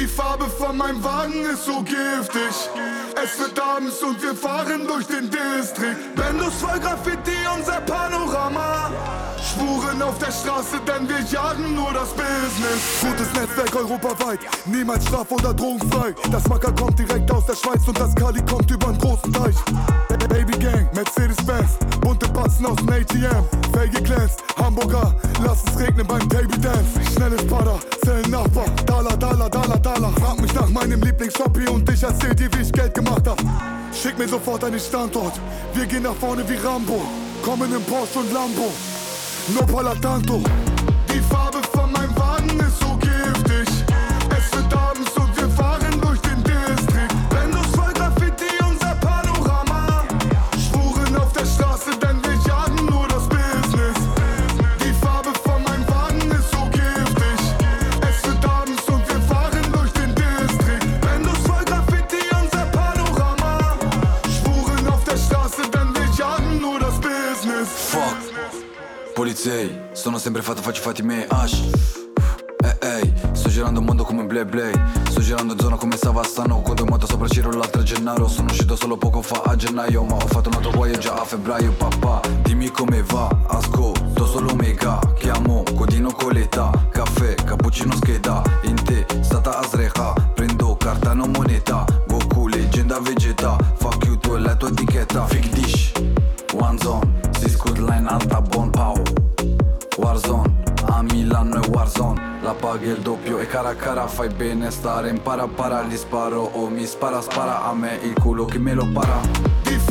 Die Farbe von meinem Wagen ist so giftig. Es wird abends und wir fahren durch den Distrikt. Bendos voll Graffiti, unser Panorama. Schwuren auf der Straße, denn wir jagen nur das Business. Gutes Netzwerk europaweit, niemals straf- oder drogenfrei. Das Macker kommt direkt aus der Schweiz und das Kali kommt übern großen Teich. Baby Gang, Mercedes-Benz, bunte Batzen aus dem ATM. Felge glänzt, Hamburger, lass es regnen beim Table Dance. Schnelles Pada, Zellennachbar, Dollar, Dollar, Dollar, Dollar. Frag mich nach meinem Lieblingshobby und ich erzähl dir, wie ich Geld gemacht hab. Schick mir sofort einen Standort, wir gehen nach vorne wie Rambo. Kommen im Porsche und Lambo, no pala tanto. Die Farbe von meinem Wagen ist so giftig. Es wird abends und wir fahren durch den Distrikt. Bendos voll Graffiti, unser Panorama. Spuren auf der Straße, denn wir jagen nur das Business. Die Farbe von meinem Wagen ist so giftig. Es wird abends und wir fahren durch den Distrikt. Bendos voll Graffiti, unser Panorama. Spuren auf der Straße, denn wir jagen nur das Business. Fuck Polizei, sono sempre fatto, faccio fatti miei Ash. Sto girando il mondo come Blay Blay. Sto girando in zona come Savastano. Quando ho moto sopra Ciro l'altro Gennaro. Sono uscito solo poco fa a gennaio, ma ho fatto un altro voyage a febbraio. Papà, dimmi come va, ascolto solo mega. Chiamo, codino con l'età. Caffè, cappuccino scheda. In te, stata asreca. Prendo carta non moneta. Goku, leggenda vegeta. Fuck you, tu e la tua etichetta. Fake dish, one zone. Si scut line alta, bon pow. Warzone, a Milano è Warzone. La paghi il doppio e cara a cara fai bene stare. Impara, para, gli sparo o mi spara, spara a me il culo chi me lo para. Die